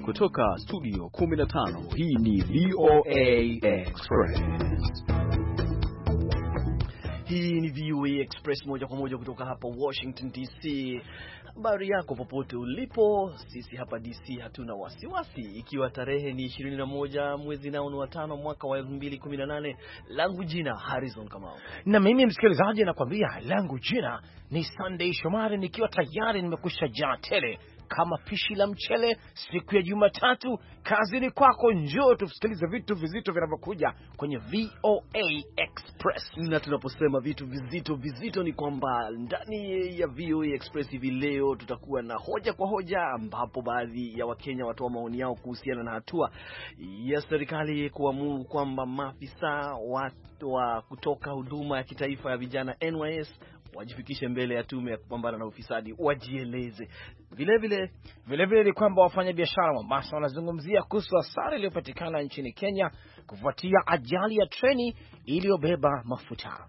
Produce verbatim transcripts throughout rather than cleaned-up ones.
Kutoka studio kumi na tano, hii ni V O A Express. Hii ni V O A Express moja kwa moja kutoka hapa Washington D C. Habari yako popote ulipo, sisi hapa D C hatuna wasiwasi. Ikiwa tarehe ni ishirini na moja mwezi nao ni wa tano mwaka wa elfu mbili kumi na nane, langu jina Harrison Kamau. Na mimi msikilizaji nakwambia langu jina ni Sunday Shomari, nikiwa tayari nimekusha jaa tele kama pishi la mchele siku ya Jumatatu. Kazini kwako, njoo tusikilize vitu vizito vinavyokuja kwenye V O A Express. Na tunaposema vitu vizito vizito ni kwamba ndani ya V O A Express hivi leo tutakuwa na hoja kwa hoja, ambapo baadhi ya Wakenya watoa maoni yao kuhusiana na hatua ya serikali kuamuru kwamba maafisa wa kutoka huduma ya kitaifa ya vijana N Y S wajifikishe mbele ya tume ya kupambana na ufisadi, wajieleze. Vile vile vile vile ni kwamba wafanya biashara Mombasa wanazungumzia kuhusu hasara iliyopatikana nchini Kenya kufuatia ajali ya treni iliyobeba mafuta.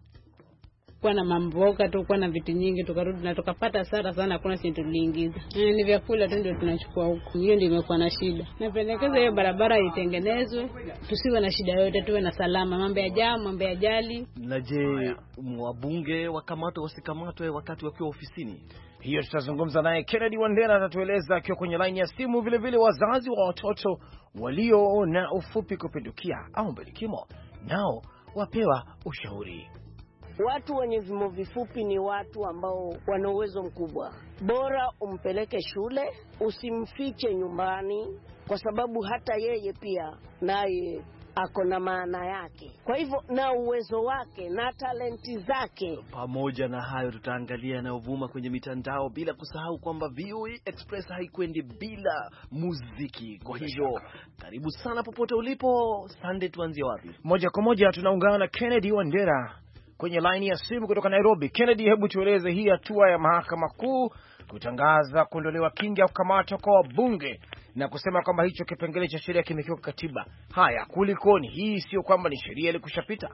Kwa na mamboga tu, kwa na vitu nyingi, tukarudi na tukapata hasara sana, hakuna sisi tuliingiza. E, ni vyakula tu ndio tunachukua huko. Hiyo ndio imekuwa na shida. Napendekeza hiyo barabara itengenezwe, tusiwe na shida yote, tuwe na salama. Mambo ya jamu, mambo ya ajali. Na je, wabunge wakamatwe wasikamatwe wakati wakiwa ofisini? Hiyo tutazungumza naye Kennedy Wandera, atatueleza akiwa kwenye line ya simu. Vile vile wazazi wa watoto walio na ufupi kupindukia au mbelikimo nao wapewa ushauri. Watu wenye vimo vifupi ni watu ambao wana uwezo mkubwa. Bora umpeleke shule, usimfiche nyumbani, kwa sababu hata yeye pia naye ako na maana yake. Kwa hivyo na uwezo wake na talenti zake. Pamoja na hayo, tutaangalia yanayovuma kwenye mitandao, bila kusahau kwamba V O A Express haikwendi bila muziki. Kwa hivyo karibu sana popote ulipo. Sunday, tuanzie wapi? Moja kwa moja tunaungana na Kennedy Wandera kwenye line ya simu kutoka Nairobi. Kennedy, hebu tueleze hii hatua ya mahakama kuu kutangaza kuondolewa kinga ya kukamatwa kwa wabunge na kusema kwamba hicho kipengele cha sheria kimekiuka katiba. Haya, kulikoni? Hii sio kwamba ni sheria ilikushapita?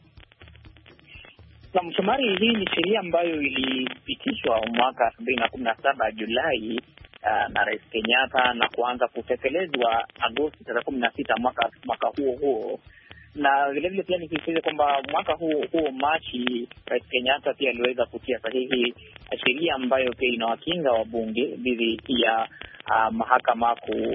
Na msomari, hii ni sheria ambayo ilipitishwa mwaka elfu mbili na kumi na saba Julai uh, na Rais Kenyatta na kuanza kutekelezwa Agosti tarehe kumi na sita mwaka mwaka huo huo. Na vile vile pia nikisema kwamba mwaka huu huo Machi, Rais Kenyatta pia aliweza kutia sahihi sheria ambayo pia inawakinga wabunge dhidi ya uh, mahakama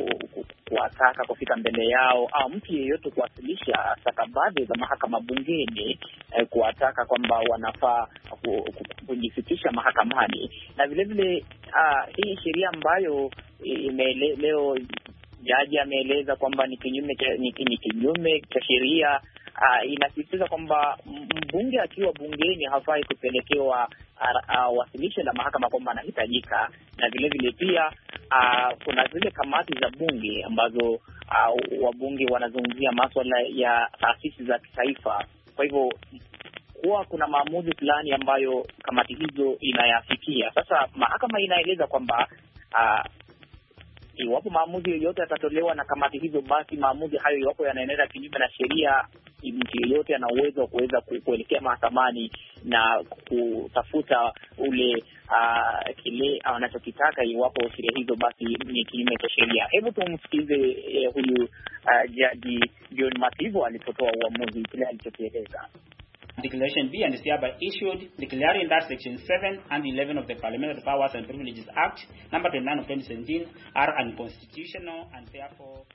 kuwataka kufika mbele yao au mtu yeyote kuwasilisha stakabadhi za mahakama bungeni, eh, kuwataka kwamba wanafaa kujifikisha mahakamani. Na vile vile uh, hii sheria ambayo imele, leo jaji ameeleza kwamba ni kinyume cha ni kinyume cha sheria. Uh, inasisitiza kwamba mbunge akiwa bungeni hafai kupelekewa uh, uh, wasilisho la mahakama kwamba anahitajika. Na vile vile pia uh, kuna zile kamati za bunge ambazo uh, wabunge wanazungumzia masuala ya taasisi za kitaifa. Kwa hivyo huwa kuna maamuzi fulani ambayo kamati hizo inayafikia. Sasa mahakama inaeleza kwamba uh, iwapo maamuzi yoyote yatatolewa na kamati hizo, basi maamuzi hayo iwapo yanaendelea kinyume na sheria, mtu yeyote ana uwezo wa kuweza kuelekea mahakamani na kutafuta ule uh, kile anachokitaka, iwapo sheria hizo basi ni kinyume cha sheria. Hebu tumsikize eh, huyu uh, Jaji John Mativo alipotoa uamuzi kile alichokieleza. Declaration B and is hereby issued declaring that Section seven and eleven of the Parliamentary Powers and Privileges Act number twenty-nine of twenty seventeen are unconstitutional and therefore.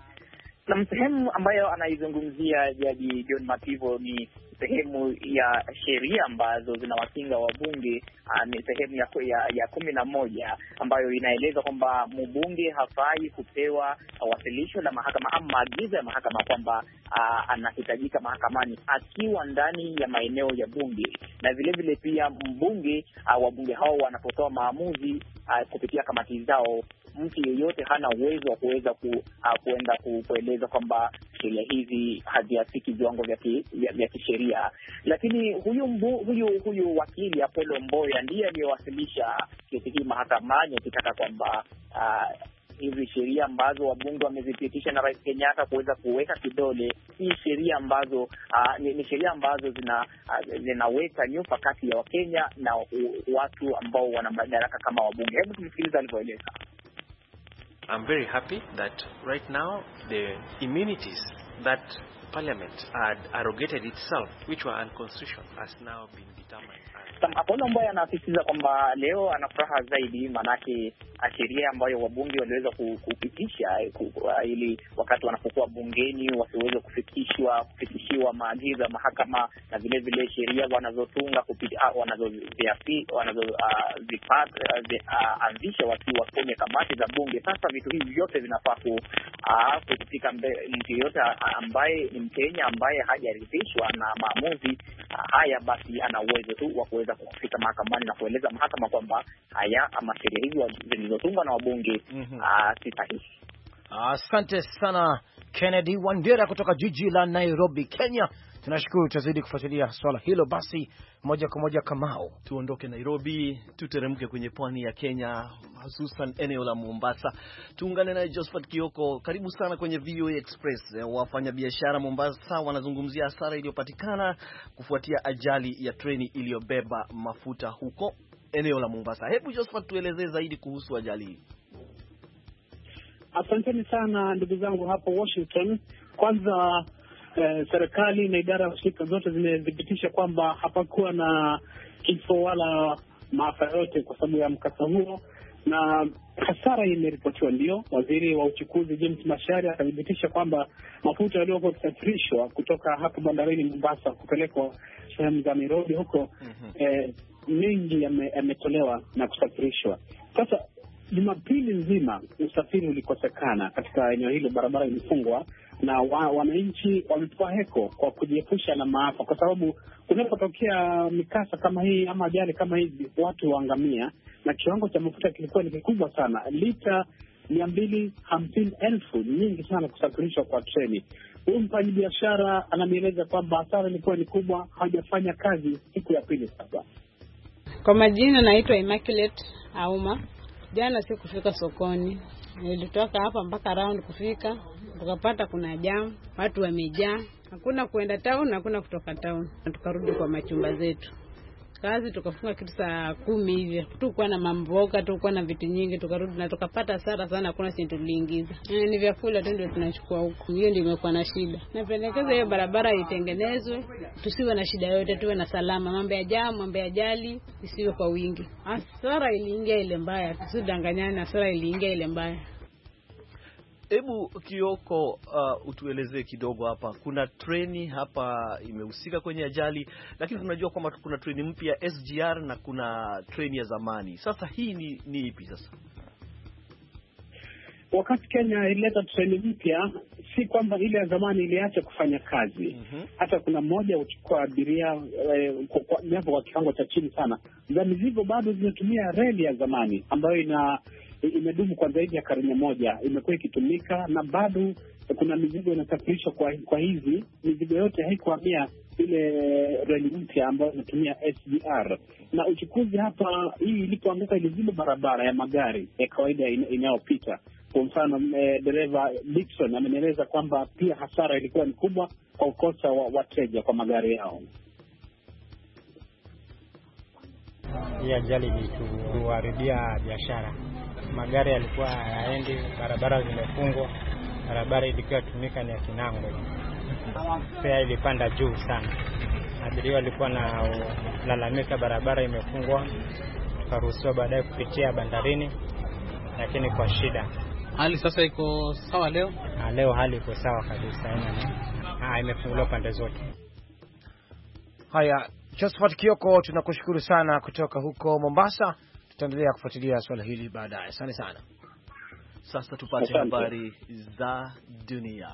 Na sehemu ambayo anaizungumzia Jaji John Mativo ni sehemu ya sheria ambazo zinawakinga wabunge. Ni sehemu ya ya, ya kumi na moja ambayo inaeleza kwamba mbunge hafai kupewa wasilisho la mahakama ama maagizo ya mahakama kwamba anahitajika mahakamani akiwa ndani ya maeneo ya bunge. Na vile vile pia mbunge a, wabunge hao wanapotoa maamuzi a, kupitia kamati zao, mtu yeyote hana uwezo wa kuweza ku, uh, kuenda ku, kueleza kwamba sheria hizi haziafiki viwango vya vya kisheria. Lakini huyu mbu, huyu huyu wakili Apollo Mboya ndiye aliyewasilisha kesi hii mahakamani akitaka kwamba uh, hizi sheria ambazo wabunge wamezipitisha na Rais Kenyatta kuweza kuweka kidole, hii sheria ambazo uh, ni, ni sheria ambazo zina uh, zinaweka nyufa kati ya Wakenya na uh, watu ambao wana madaraka kama wabunge. Hebu tumsikilize alivyoeleza. I'm very happy that right now the immunities that Parliament had arrogated itself, which were unconstitutional, has now been determined. Apollo ambaye anasisitiza kwamba leo ana furaha zaidi, manake sheria ambayo wabunge waliweza kupitisha ili wakati wanapokuwa bungeni wasiweze kufikishwa kufikishiwa maagizo ya mahakama, na vile vile sheria wanazotunga kupitia wanazoziapi wanazozipata anzisha wakiwa kwenye kamati za bunge. Sasa vitu hivi vyote vinafaa kufika mtu yote ambaye ni Mkenya ambaye hajaridhishwa na maamuzi haya, basi ana uwezo tu wa kuweza kufika mahakamani na kueleza mahakama kwamba haya ama sheria hizo zilizotungwa na wabunge si sahihi. Asante sana Kennedy Wandera kutoka jiji la Nairobi, Kenya. Tunashukuru, tutazidi kufuatilia swala hilo. Basi moja kwa moja Kamao, tuondoke Nairobi tuteremke kwenye pwani ya Kenya, hususan eneo la Mombasa. Tuungane na Josephat Kioko. Karibu sana kwenye V O A Express. Wafanyabiashara Mombasa wanazungumzia hasara iliyopatikana kufuatia ajali ya treni iliyobeba mafuta huko eneo la Mombasa. Hebu Josephat tuelezee zaidi kuhusu ajali hii. Asanteni sana ndugu zangu hapo Washington. Kwanza eh, serikali na idara ya shirika zote zimethibitisha kwamba hapakuwa na kifo wala maafa yote kwa sababu ya mkasa huo, na hasara imeripotiwa. Ndio waziri wa uchukuzi James Macharia akathibitisha kwamba mafuta yaliyokuwa kusafirishwa kutoka hapo bandarini Mombasa kupelekwa sehemu za Nairobi huko mm-hmm. eh, mengi yametolewa ya na kusafirishwa. Sasa Jumapili nzima usafiri ulikosekana katika eneo hilo, barabara ilifungwa na wa, wananchi wametoa heko kwa kujiepusha na maafa, kwa sababu kunapotokea mikasa kama hii ama ajali kama hizi watu waangamia, na kiwango cha mafuta kilikuwa ni kikubwa sana, lita mia mbili hamsini elfu, nyingi sana kusafirishwa kwa treni. Huyu mfanyabiashara ananieleza kwamba hasara ilikuwa ni kubwa, hajafanya kazi siku ya pili sasa. Kwa majina naitwa Immaculate Auma. Jana si kufika sokoni, nilitoka hapa mpaka round kufika, tukapata kuna jam, watu wamejaa, hakuna kuenda town, hakuna kutoka town. Tukarudi kwa machumba zetu. Kazi tukafunga kitu saa kumi hivi. Tulikuwa na mamboga, tulikuwa na vitu nyingi, tukarudi na tukapata hasara sana, hakuna senti tuliingiza. E, ni vyakula tu ndio tunachukua huko. Hiyo ndio imekuwa na shida. Napendekeza hiyo barabara itengenezwe, tusiwe na shida yote, tuwe na salama. Mambo ya jam, mambo ya ajali isiwe kwa wingi. Hasara iliingia ile mbaya, tusidanganyane, hasara iliingia ile mbaya. Hebu Kioko, uh, utuelezee kidogo hapa. Kuna treni hapa imehusika kwenye ajali, lakini tunajua kwamba kuna treni mpya S G R na kuna treni ya zamani. Sasa hii ni, ni ipi sasa? Wakati Kenya ilileta treni mpya, si kwamba ile ya zamani iliacha kufanya kazi. Mm-hmm. Hata kuna mmoja uchukua abiria eh, kwa, kwa, kwa kiwango cha chini sana. Za mizigo bado zinatumia reli ya zamani ambayo ina imedumu kwa zaidi ya karne moja, imekuwa ikitumika, na bado kuna mizigo inasafirishwa kwa kwa hizi mizigo yote haikuhamia ile reli mpya ambayo inatumia S G R. Na uchukuzi hapa, hii ilipoanguka ilizima barabara ya magari ya kawaida inayopita. Kwa mfano e, dereva Dixon amenieleza kwamba pia hasara ilikuwa ni kubwa kwa ukosa wa wateja kwa magari yao. Hii ajali ilituharibia biashara. Magari yalikuwa hayaendi, barabara zimefungwa, barabara ilikuwa tumika ni ya Kinango. Pia ilipanda juu sana. Abiria walikuwa na lalamika barabara imefungwa, tukaruhusiwa baadaye kupitia bandarini, lakini kwa shida. Hali sasa iko sawa leo? Ha, leo hali iko sawa kabisa. Ah, imefunguliwa pande zote. Haya, Josephat Kioko, tunakushukuru sana kutoka huko Mombasa. Tutaendelea kufuatilia swala hili baadaye. Asante sana. Sasa tupate habari za dunia.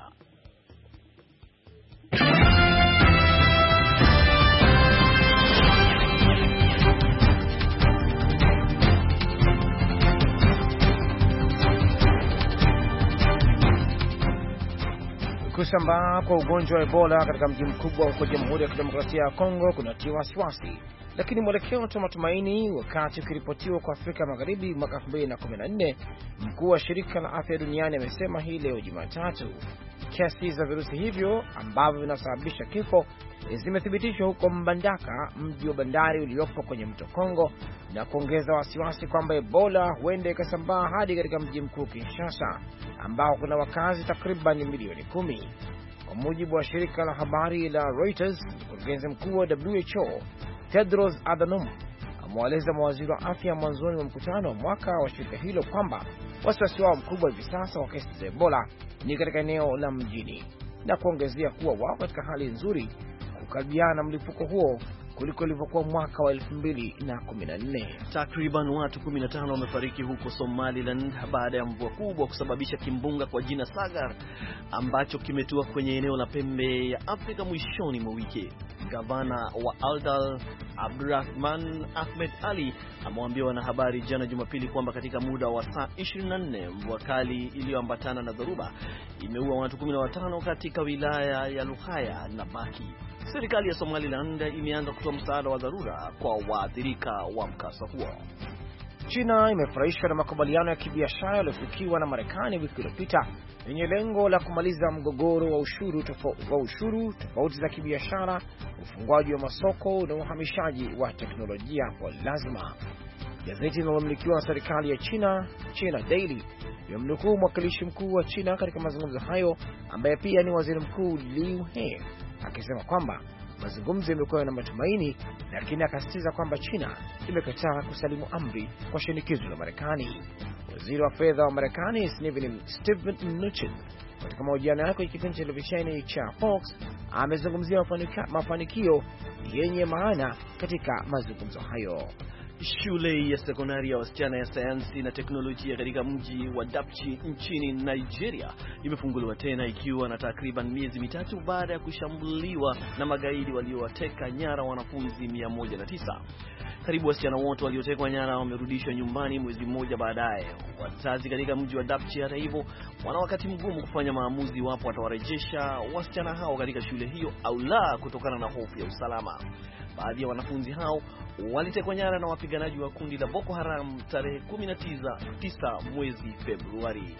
Kusambaa kwa ugonjwa wa Ebola katika mji mkubwa huko Jamhuri ya Kidemokrasia ya Kongo kunatia wasiwasi, lakini mwelekeo wa matumaini wakati ukiripotiwa kwa Afrika Magharibi mwaka elfu mbili na kumi na nne. Mkuu wa shirika la afya duniani amesema hii leo Jumatatu. kesi za virusi hivyo ambavyo vinasababisha kifo zimethibitishwa huko Mbandaka, mji wa bandari uliopo kwenye mto Kongo, na kuongeza wasiwasi kwamba Ebola huenda ikasambaa hadi katika mji mkuu Kinshasa, ambao kuna wakazi takriban milioni kumi. Kwa mujibu wa shirika la habari la Reuters, mkurugenzi mkuu wa W H O Tedros Adhanom amewaeleza mawaziri wa afya mwanzoni mwa mkutano wa mwaka wa shirika hilo kwamba wasiwasi wao mkubwa hivi sasa wa kesi za Ebola ni katika eneo la mjini, na kuongezea kuwa wao katika hali nzuri kukabiliana na mlipuko huo kuliko ilivyokuwa mwaka wa elfu mbili na kumi na nne. Takriban watu kumi na tano wamefariki huko Somaliland baada ya mvua kubwa kusababisha kimbunga kwa jina Sagar ambacho kimetua kwenye eneo la pembe ya Afrika mwishoni mwa wiki. Gavana wa Aldal Abdurrahman Ahmed Ali amewaambia wanahabari jana Jumapili kwamba katika muda wa saa ishirini na nne mvua kali iliyoambatana na dhoruba imeua watu kumi na watano katika wilaya ya Luhaya na Baki. Serikali ya Somaliland imeanza kutoa msaada wa dharura kwa waathirika wa mkasa huo. China imefurahishwa na makubaliano ya kibiashara yaliyofikiwa na Marekani wiki iliyopita yenye lengo la kumaliza mgogoro wa ushuru tofauti wa ushuru tofauti za kibiashara, ufunguaji wa masoko na uhamishaji wa teknolojia kwa lazima. Gazeti linalomilikiwa na serikali ya China, China Daily, limemnukuu mwakilishi mkuu wa China katika mazungumzo hayo ambaye pia ni waziri mkuu Liu He akisema kwamba mazungumzo yamekuwa na matumaini, lakini akasisitiza kwamba China imekataa kusalimu amri kwa shinikizo la Marekani. Waziri wa fedha wa Marekani Steven Mnuchin katika mahojiano yake kwenye kipindi cha televisheni cha Fox amezungumzia mafanikio yenye maana katika mazungumzo hayo. Shule ya sekondari ya wasichana ya sayansi na teknolojia katika mji wa Dapchi nchini Nigeria imefunguliwa tena ikiwa na takriban miezi mitatu baada ya kushambuliwa na magaidi waliowateka nyara wanafunzi mia moja na tisa. Karibu wasichana wote waliotekwa nyara wamerudishwa nyumbani mwezi mmoja baadaye. Wazazi katika mji wa Dapchi hata hivyo wana wakati mgumu kufanya maamuzi wapo watawarejesha wasichana hao katika shule hiyo au la, kutokana na hofu ya usalama. Baadhi ya wanafunzi hao walitekwa nyara na wapiganaji wa kundi la Boko Haram tarehe kumi na tisa mwezi Februari.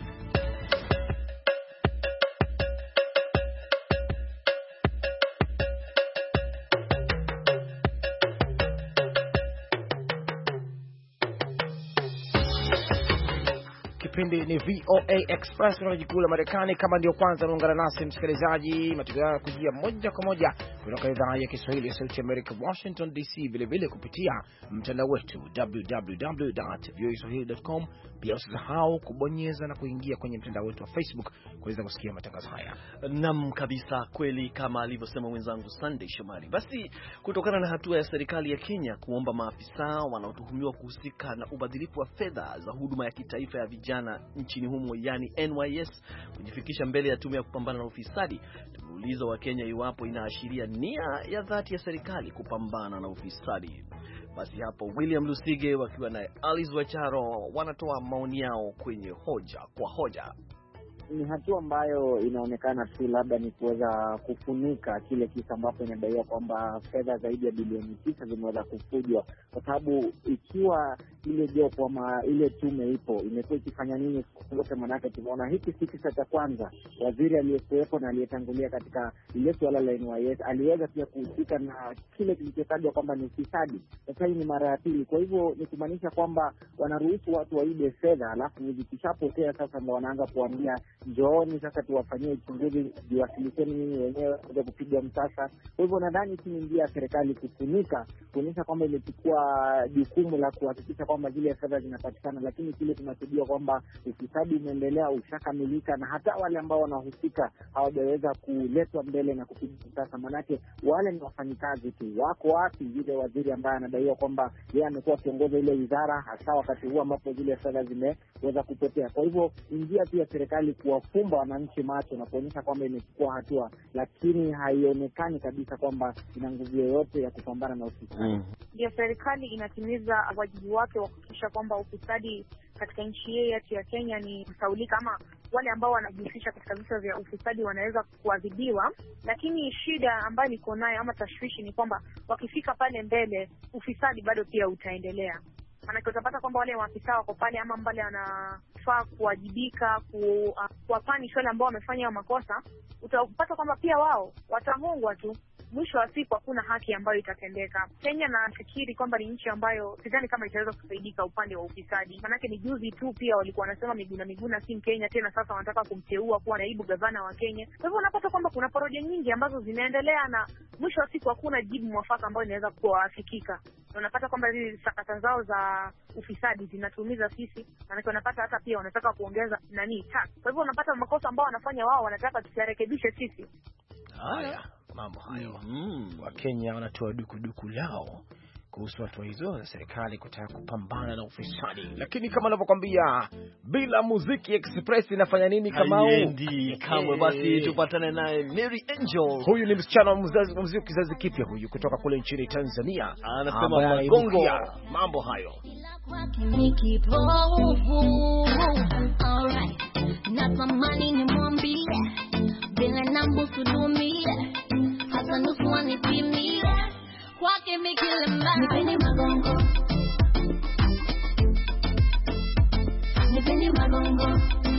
Kipindi ni V O A Express kutoka jiji kuu la Marekani. Kama ndio kwanza unaungana nasi msikilizaji, matangazo haya kujia moja kwa moja kutoka idhaa ya Kiswahili ya Sauti ya Amerika, Washington D C, vile vile kupitia mtandao wetu w w w dot voa swahili dot com. Pia usisahau kubonyeza na kuingia kwenye mtandao wetu wa Facebook kuweza kusikia matangazo haya. Naam kabisa, kweli kama alivyosema mwenzangu Sunday Shomari. Basi kutokana na hatua ya serikali ya Kenya kuomba maafisa wanaotuhumiwa kuhusika na ubadhirifu wa fedha za huduma ya kitaifa ya vijana nchini humo, yani N Y S, kujifikisha mbele ya tume ya kupambana na ufisadi, tumeuliza wa Kenya iwapo inaashiria nia ya dhati ya serikali kupambana na ufisadi. Basi hapo William Lusige wakiwa na Alice Wacharo wanatoa maoni yao kwenye hoja kwa hoja. Ni hatua ambayo inaonekana tu labda ni kuweza kufunika kile kisa ambapo inadaiwa kwamba fedha zaidi ya bilioni tisa zimeweza kufujwa, kwa sababu ikiwa ile jopo ama ile tume ipo imekuwa ikifanya nini yote, manake tumeona hiki si kisa cha kwanza. Waziri aliyekuwepo na aliyetangulia katika ile suala la N Y S aliweza pia kuhusika na kile kilichotajwa kwamba ni ufisadi. Sasa hii ni mara ya pili, kwa hivyo ni kumaanisha kwamba wanaruhusu watu waibe fedha, alafu zikishapotea sasa ndio wanaanza kuambia njooni sasa tuwafanyie uchunguzi, jiwasilisheni nyinyi wenyewe kuja kupiga msasa. Kwa hivyo nadhani hii ni njia ya serikali kufunika, kuonyesha kwamba imechukua jukumu la kuhakikisha kwamba zile fedha zinapatikana, lakini kile tunachojua kwamba ufisadi umeendelea, ushakamilika, na hata wale ambao wanahusika hawajaweza kuletwa mbele na kupiga msasa. Manake wale ni wafanyikazi tu. Wako wapi yule waziri ambaye anadaiwa kwamba yeye amekuwa kiongoza ile wizara hasa wakati huu ambapo zile fedha zimeweza kupotea? Kwa hivyo njia pia serikali kuwafumba wananchi macho na kuonyesha kwamba imechukua hatua, lakini haionekani kabisa kwamba ina nguvu yoyote ya kupambana na ufisadi. Ndio mm. serikali inatimiza wajibu wake wa kuhakikisha kwamba ufisadi katika nchi yetu ya Kenya ni kusaulika, ama wale ambao wanajihusisha katika visa vya ufisadi wanaweza kuadhibiwa. Lakini shida ambayo niko nayo ama tashwishi ni kwamba wakifika pale mbele ufisadi bado pia utaendelea. Maana utapata kwamba wale maafisa wako pale ama mbali wanafaa kuwajibika ku uh, kuwapani wale ambao wamefanya makosa, utapata kwamba pia wao watahongwa tu. Mwisho wa siku hakuna haki ambayo itatendeka. Kenya nafikiri kwamba ni nchi ambayo sidhani kama itaweza kusaidika upande wa ufisadi. Manake ni juzi tu pia walikuwa wanasema Miguna Miguna si Mkenya tena, sasa wanataka kumteua kuwa naibu gavana wa Kenya. Kwa hivyo unapata kwamba kuna poroja nyingi ambazo zinaendelea na mwisho wa siku hakuna jibu mwafaka ambayo inaweza kuwafikika. Unapata kwamba hizi sakata zao za ufisadi zinatumiza sisi, manake wanapata hata pia wanataka kuongeza nani tax. Kwa hivyo unapata makosa ambao wanafanya wao wanataka tusirekebishe sisi. Haya, mambo hayo. Mm. Wa Kenya wanatoa dukuduku lao kuhusu hatua hizo za serikali kutaka kupambana na ufisadi. Lakini kama ninavyokuambia, bila muziki Express inafanya nini kama haiendi kamwe. Basi tupatane naye Mary Angel. Huyu ni msichana wa muziki kizazi kipya huyu kutoka kule nchini Tanzania. Anasema magongo. Mambo hayo. Hasa nusu wanipimia kwake mikile mbaya. Nipeni magongo, nipeni magongo,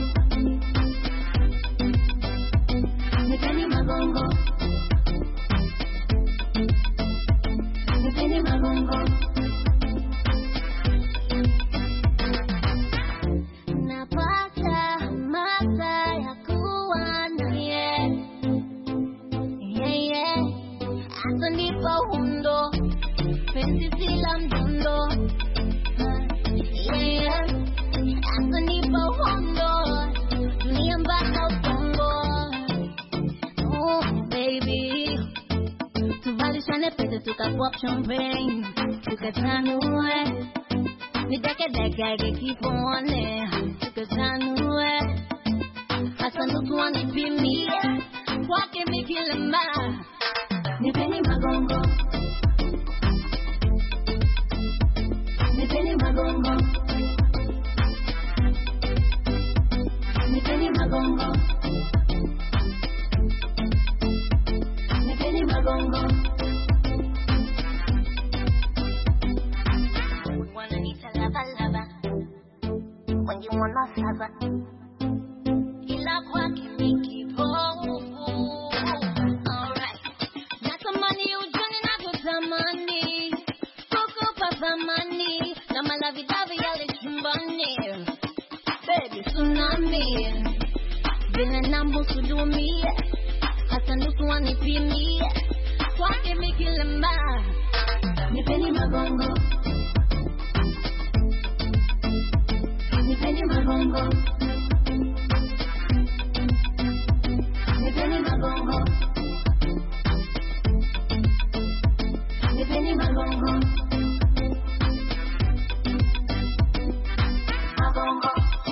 nipeni magongo, nipeni magongo. Napata mata ya kuwa naye, yeah, yeah. Hata nipa hundo penzi sila mdundo, yeah. Hata nipa hundo dunia mpaka ukongo. Oh baby, tuvalishane pete tukapop champagne tukatanue, nideke deke kipone tukatanue, hasa nusu wanipimia kwake mikile mbaya. Nipeni magongo, nipeni magongo, nipeni magongo, nipeni magongo. Wananiita lava lava, wengi wanasaba, ila kwake ni kipofu. Vile nambu sudumie, hata nusu wanipimie kwake mikile mbaya. Nipeni magongo, nipeni magongo, nipeni magongo, nipeni magongo, magongo.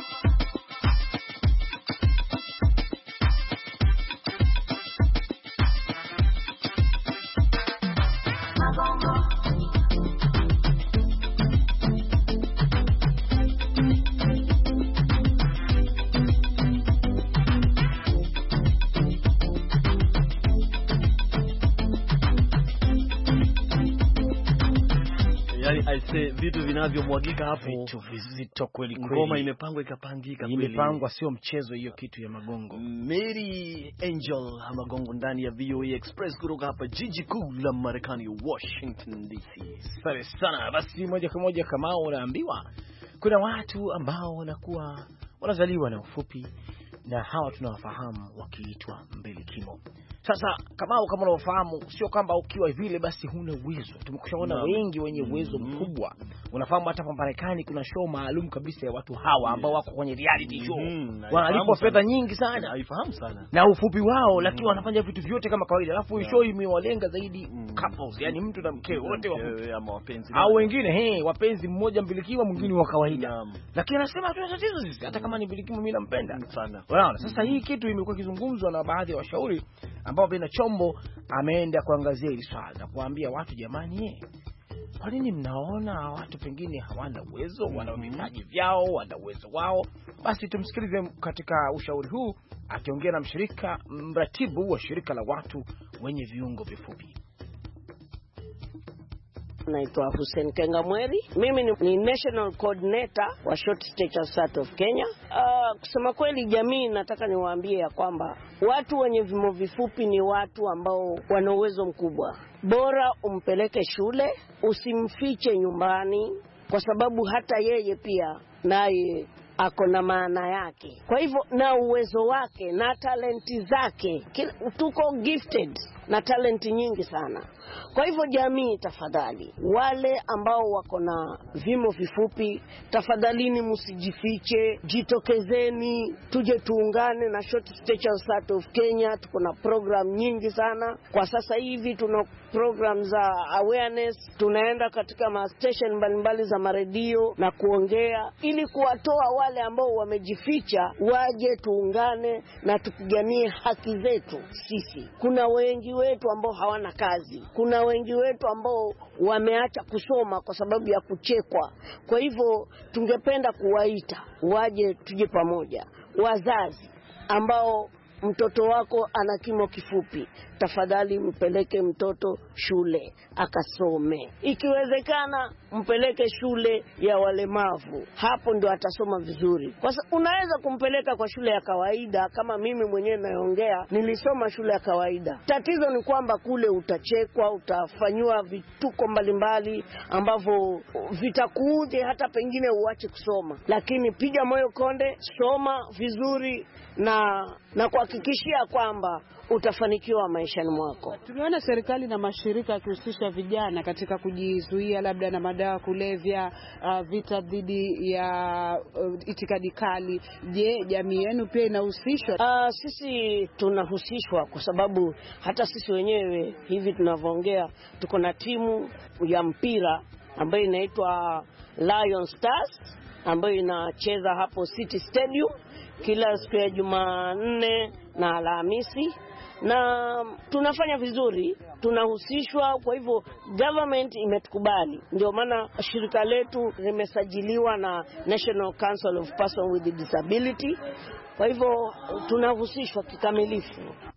Aise, vitu vinavyomwagika hapo, vitu vizito kweli kweli. Ngoma imepangwa ikapangika kweli. Imepangwa sio mchezo hiyo kitu ya magongo. Mary Angel magongo ndani ya V O A Express kutoka hapa jiji kuu la Marekani, Washington D C. Asante sana. Basi moja kwa moja kama unaambiwa kuna watu ambao wanakuwa wanazaliwa na ufupi, na hawa tunawafahamu wakiitwa mbilikimo. Sasa kama kama unafahamu, sio kwamba ukiwa vile basi huna uwezo. Tumekushaona no. wengi wenye uwezo mm -hmm. mkubwa. Unafahamu hata hapa Marekani kuna show maalum kabisa ya watu hawa ambao yes. wako kwenye reality show. Mm -hmm. Wanalipwa fedha nyingi sana. Naifahamu sana. Na ufupi wao, lakini mm -hmm. wanafanya vitu vyote kama kawaida. Alafu yeah. show imewalenga zaidi mm -hmm. couples, yani mtu na mke wote wafupi ama wapenzi. Au wengine he, wapenzi mmoja mbilikiwa mwingine wa kawaida. Yeah. Lakini anasema hatuna tatizo sisi, hata kama ni mbilikiwa mimi nampenda sana. Unaona? Sasa hii kitu imekuwa kizungumzwa na baadhi ya washauri ambao Bena Chombo ameenda kuangazia hili swala na kuambia watu, jamani eh, kwa nini mnaona watu pengine hawana uwezo, wana vipaji vyao, wana uwezo wao? Basi tumsikilize katika ushauri huu akiongea na mshirika mratibu wa shirika la watu wenye viungo vifupi. Naitwa Hussein Kengamweri. Mimi ni, ni National Coordinator wa Short Stature Start of Kenya. Uh, kusema kweli jamii nataka niwaambie ya kwamba watu wenye vimo vifupi ni watu ambao wana uwezo mkubwa. Bora umpeleke shule, usimfiche nyumbani kwa sababu hata yeye pia naye ako na maana yake. Kwa hivyo na uwezo wake na talenti zake, tuko gifted na talenti nyingi sana. Kwa hivyo jamii, tafadhali, wale ambao wako na vimo vifupi, tafadhalini msijifiche, jitokezeni, tuje tuungane na Short Stature Start of Kenya. Tuko na program nyingi sana kwa sasa hivi. Tuna program za awareness, tunaenda katika ma station mbalimbali za maredio na kuongea ili kuwatoa wale ambao wamejificha waje tuungane na tupiganie haki zetu. Sisi kuna wengi wetu ambao hawana kazi, kuna wengi wetu ambao wameacha kusoma kwa sababu ya kuchekwa. Kwa hivyo tungependa kuwaita waje tuje pamoja. Wazazi ambao mtoto wako ana kimo kifupi, tafadhali mpeleke mtoto shule akasome. Ikiwezekana mpeleke shule ya walemavu, hapo ndio atasoma vizuri. Kwa sababu unaweza kumpeleka kwa shule ya kawaida, kama mimi mwenyewe naongea nilisoma shule ya kawaida. Tatizo ni kwamba kule utachekwa, utafanywa vituko mbalimbali ambavyo vitakuudhi hata pengine uache kusoma. Lakini piga moyo konde, soma vizuri na na kuhakikishia kwamba utafanikiwa maishani mwako. Tumeona serikali na mashirika yakihusisha vijana katika kujizuia labda na madawa kulevya, uh, vita dhidi ya uh, itikadi kali. Je, jamii yenu pia inahusishwa? Uh, sisi tunahusishwa kwa sababu hata sisi wenyewe hivi tunavyoongea tuko na timu ya mpira ambayo inaitwa Lion Stars ambayo inacheza hapo City Stadium kila siku ya Jumanne na Alhamisi, na tunafanya vizuri, tunahusishwa. Kwa hivyo government imetukubali, ndio maana shirika letu limesajiliwa na National Council of Persons with Disability. Kwa hivyo tunahusishwa kikamilifu.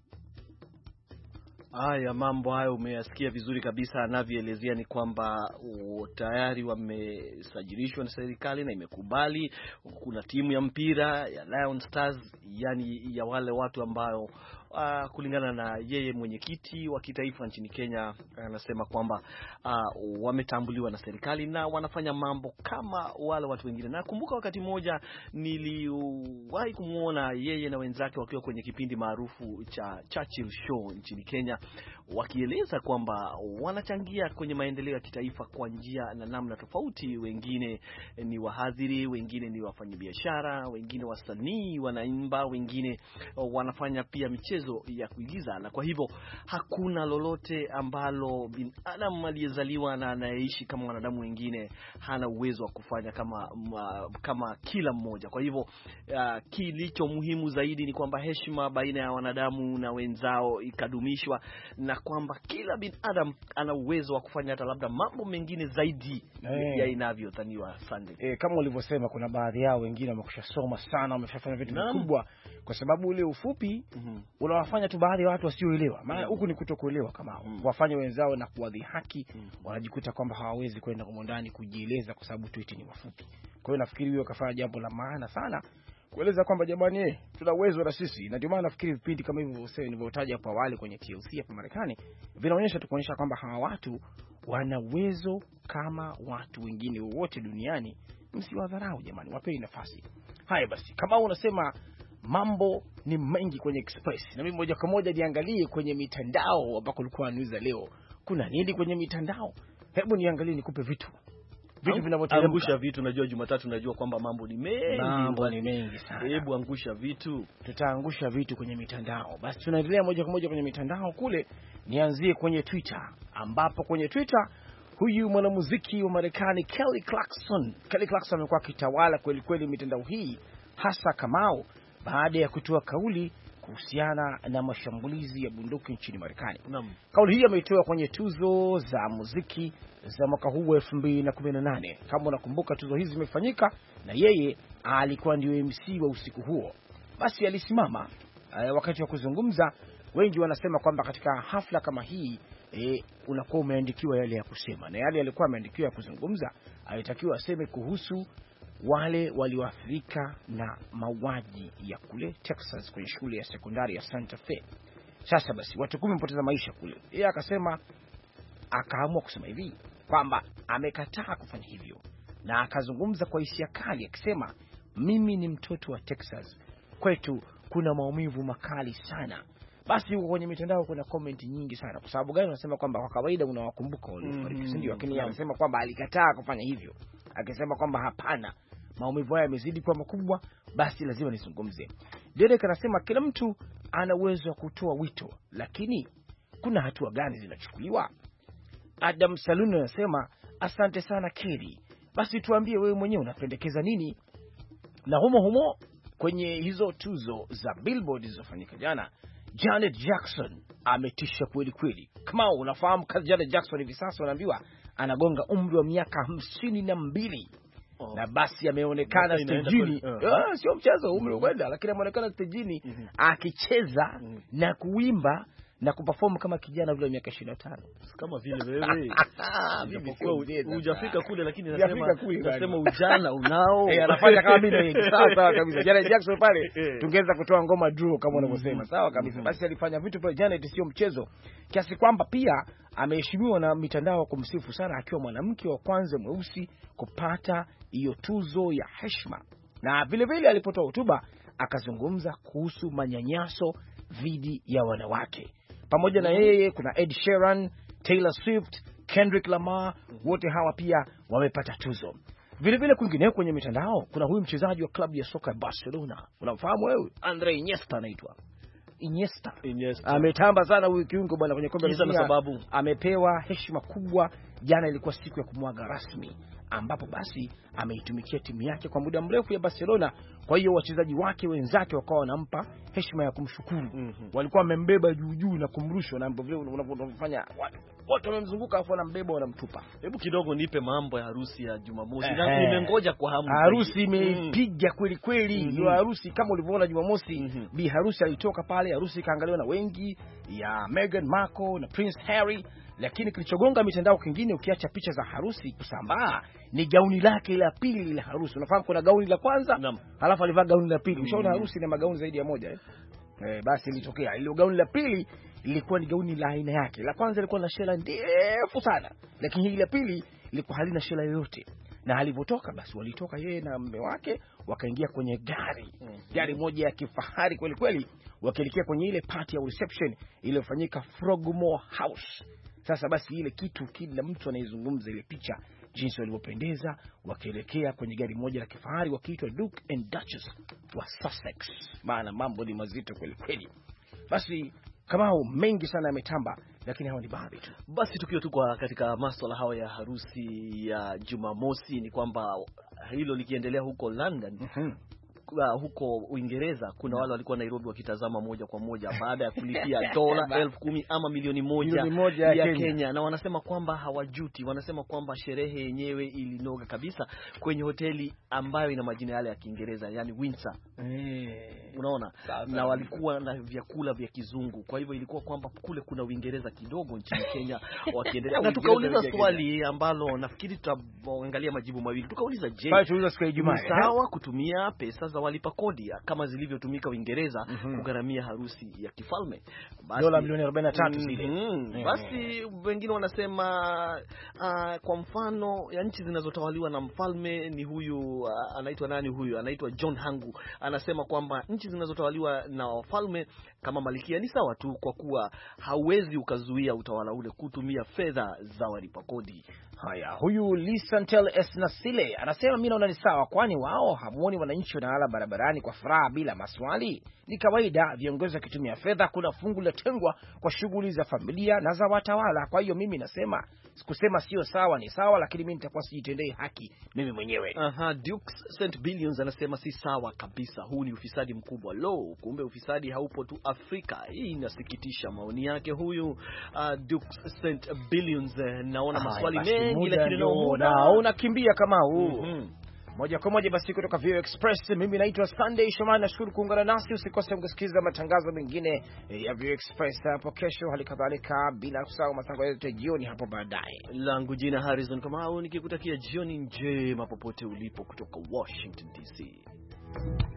Haya mambo hayo umeyasikia vizuri kabisa. Anavyoelezea ni kwamba tayari wamesajilishwa na serikali na imekubali. Kuna timu ya mpira ya Lion Stars, yani ya wale watu ambao Uh, kulingana na yeye mwenyekiti wa kitaifa nchini Kenya anasema kwamba uh, wametambuliwa na serikali na wanafanya mambo kama wale watu wengine. Na kumbuka wakati mmoja niliwahi kumuona yeye na wenzake wakiwa kwenye kipindi maarufu cha Churchill Show nchini Kenya, wakieleza kwamba wanachangia kwenye maendeleo ya kitaifa kwa njia na namna tofauti. Wengine ni wahadhiri, wengine ni wafanyabiashara, wengine wasanii wanaimba, wengine wanafanya pia michezo ya kuigiza. Na kwa hivyo hakuna lolote ambalo binadamu aliyezaliwa na anayeishi kama wanadamu wengine hana uwezo wa kufanya kama kama kila mmoja. Kwa hivyo uh, kilicho muhimu zaidi ni kwamba heshima baina ya wanadamu na wenzao ikadumishwa, na kwamba kila binadamu ana uwezo wa kufanya hata labda mambo mengine zaidi hey, ya inavyodhaniwa. Sunday eh, kama ulivyosema, kuna baadhi yao wengine wamekushasoma sana, wameshafanya vitu vikubwa, kwa sababu ule ufupi mm-hmm. unawafanya tu baadhi ya watu wasioelewa. Maana huku ni kutokuelewa kama hao mm. wafanye wenzao na kuwadhihaki mm. wanajikuta kwamba hawawezi kwenda huko ndani kujieleza kwa sababu tu eti ni wafupi. Kwa hiyo nafikiri wewe kafanya jambo la maana sana kueleza kwamba jamani, eh tuna uwezo na sisi. Na ndio maana nafikiri vipindi kama hivyo usee nilivyotaja hapo awali kwenye T L C hapa Marekani vinaonyesha tu kuonyesha kwamba hawa watu wana uwezo kama watu wengine wote duniani. Msiwadharau jamani, wapeni nafasi. Haya basi, kama unasema mambo ni mengi kwenye Express, na mimi moja kwa moja niangalie kwenye mitandao ambako kulikuwa news leo. Kuna nini kwenye mitandao? Hebu niangalie nikupe vitu. Vitu vinavyoteremka. Angusha vitu, najua Jumatatu najua kwamba mambo ni mengi. Mambo ni mengi sana. Hebu angusha vitu. Tutaangusha vitu kwenye mitandao. Basi tunaendelea moja kwa moja kwenye mitandao kule. Nianzie kwenye Twitter, ambapo kwenye Twitter huyu mwanamuziki wa Marekani Kelly Clarkson, Kelly Clarkson amekuwa kitawala kweli kweli mitandao hii, hasa Kamau, baada ya kutoa kauli kuhusiana na mashambulizi ya bunduki nchini Marekani. Naam. Kauli hii ameitoa kwenye tuzo za muziki za mwaka huu elfu mbili na kumi na nane. Kama unakumbuka tuzo hizi zimefanyika na yeye alikuwa ndio M C wa usiku huo. Basi alisimama uh, wakati wa kuzungumza. Wengi wanasema kwamba katika hafla kama hii e, unakuwa umeandikiwa yale ya kusema, na yale yalikuwa ameandikiwa ya kuzungumza, alitakiwa aseme kuhusu wale walioathirika na mauaji ya kule Texas kwenye shule ya sekondari ya Santa Fe. Sasa basi watu kumi wamepoteza maisha kule. Yeye akasema, akaamua kusema hivi kwamba amekataa kufanya hivyo, na akazungumza kwa hisia kali akisema, mimi ni mtoto wa Texas, kwetu kuna maumivu makali sana. Basi huko kwenye mitandao kuna comment nyingi sana. Kwa sababu gani? Wanasema kwamba kwa kawaida unawakumbuka waliofariki, mm -hmm. Ndio, lakini yeye anasema kwamba alikataa kufanya hivyo, akisema kwamba hapana, maumivu haya yamezidi kwa makubwa, basi lazima nizungumze. Derek anasema kila mtu ana uwezo wa kutoa wito, lakini kuna hatua gani zinachukuliwa? Adam Saluni anasema, asante sana Keri, basi tuambie wewe mwenyewe unapendekeza nini? Na humo humo kwenye hizo tuzo za Billboard zilizofanyika jana, Janet Jackson ametisha kweli kweli. Kama unafahamu kazi Janet Jackson hivi sasa unaambiwa anagonga umri wa miaka hamsini na mbili. Oh. Na basi ameonekana stejini, uh, sio mchezo umri ukwenda, lakini ameonekana stejini mm -hmm. akicheza mm -hmm. na kuimba na kuperform kama kijana vile miaka ishirini na tano. Kama vile wewe. Mimi hujafika kule, lakini nasema nasema ujana unao. Eh, anafanya kama mimi sawa sawa kabisa. Janet Jackson pale tungeweza kutoa ngoma draw kama unavyosema. Sawa kabisa. Basi alifanya vitu pale Janet, sio mchezo. Kiasi kwamba pia ameheshimiwa na mitandao kumsifu sana, akiwa mwanamke wa kwanza mweusi kupata hiyo tuzo ya heshima. Na vile vile alipotoa hotuba akazungumza kuhusu manyanyaso dhidi ya wanawake. Pamoja na yeye kuna Ed Sheeran, Taylor Swift, Kendrick Lamar, wote hawa pia wamepata tuzo. Vile vile kwingineo kwenye mitandao kuna huyu mchezaji wa klabu ya soka ya Barcelona. Unamfahamu wewe? Andre Iniesta anaitwa. Iniesta. Iniesta. Ametamba sana huyu kiungo bwana kwenye kombe la dunia. Sababu amepewa heshima kubwa. Jana ilikuwa siku ya kumwaga rasmi, ambapo basi ameitumikia timu yake kwa muda mrefu ya Barcelona. Kwa hiyo wachezaji wake wenzake wakawa wanampa heshima ya kumshukuru. Mm -hmm. Walikuwa wamembeba juu juu na kumrusha, na ambavyo unavyofanya watu wote wamemzunguka afu wanambeba wanamtupa. Hebu kidogo nipe mambo ya harusi ya Jumamosi. Na nimengoja kwa hamu. Harusi imepiga mm. kweli kweli. Hiyo mm -hmm. harusi kama ulivyoona Jumamosi, mm -hmm. bi harusi alitoka pale, harusi kaangaliwa na wengi, ya Meghan Markle na Prince Harry. Lakini kilichogonga mitandao kingine, ukiacha picha za harusi kusambaa, ni gauni lake la pili la harusi. Unafahamu kuna gauni la kwanza, Nam. halafu alivaa gauni la pili. Ushaona mm. harusi na magauni zaidi ya moja eh? Eh, basi ilitokea ile gauni la pili lilikuwa ni gauni la aina yake. La kwanza lilikuwa na shela ndefu sana, lakini hili la pili lilikuwa halina shela yoyote. Na alipotoka basi walitoka yeye na mume wake wakaingia kwenye gari. Mm. Gari moja ya kifahari kweli kweli, wakaelekea kwenye ile party ya reception iliyofanyika Frogmore House. Sasa basi ile kitu kila mtu anaizungumza ile picha jinsi walivyopendeza, wakielekea kwenye gari moja la kifahari wakiitwa Duke and Duchess wa Sussex. Maana mambo ni mazito kweli kweli. Basi kama hao mengi sana yametamba, lakini hao ni baadhi tu. Basi tukiwa tu kwa katika masuala hayo ya harusi ya Jumamosi, ni kwamba hilo likiendelea huko London, mm-hmm. Uh, huko Uingereza kuna wale walikuwa Nairobi wakitazama moja kwa moja baada ya kulipia dola elfu kumi ama milioni moja, moja ya, ya Kenya. Kenya na wanasema kwamba hawajuti, wanasema kwamba sherehe yenyewe ilinoga kabisa kwenye hoteli ambayo ina majina yale ya Kiingereza, yani Windsor. Eh, unaona? Na walikuwa na vyakula vya kizungu. Kwa hivyo ilikuwa kwamba kule kuna Uingereza kidogo nchini Kenya wakiendelea. Na tukauliza swali ambalo nafikiri tutaangalia majibu mawili. Tukauliza, je, sawa kutumia pesa za walipa kodi kama zilivyotumika Uingereza mm -hmm. kugharamia harusi ya kifalme? Basi dola milioni arobaini na tatu zile. Mm -hmm. Basi wengine wanasema uh, kwa mfano ya nchi zinazotawaliwa na mfalme ni huyu uh, anaitwa nani huyu? Anaitwa John Hangu. Anasema kwamba nchi zinazotawaliwa na wafalme kama Malkia ni sawa tu, kwa kuwa hauwezi ukazuia utawala ule kutumia fedha za walipa kodi. Haya, huyu Lisantel Esnasile anasema mimi naona ni sawa, kwani wao hamuoni wananchi wanalala barabarani kwa furaha bila maswali? Ni kawaida viongozi wakitumia fedha, kuna fungu la tengwa kwa shughuli za familia na za watawala. Kwa hiyo mimi nasema sikusema sio sawa, ni sawa, lakini mimi nitakuwa sijitendei haki mimi mwenyewe. Aha, Duke Saint Billions anasema si sawa kabisa, huu ni ufisadi mkubwa. Lo, kumbe ufisadi haupo tu Afrika. Hii inasikitisha. Maoni yake huyu uh, Duke Saint Billions. Naona maswali mengi lakini naona unakimbia kama huu. Mm -hmm. Moja kwa moja basi kutoka V O Express, mimi naitwa Sunday Shomari, nashukuru kuungana nasi. Usikose kusikiliza matangazo mengine ya V O Express hapo kesho, hali kadhalika bila kusahau matangazo yetu ya jioni hapo baadaye. Langu jina Harrison Kamau, nikikutakia jioni njema popote ulipo kutoka Washington D C.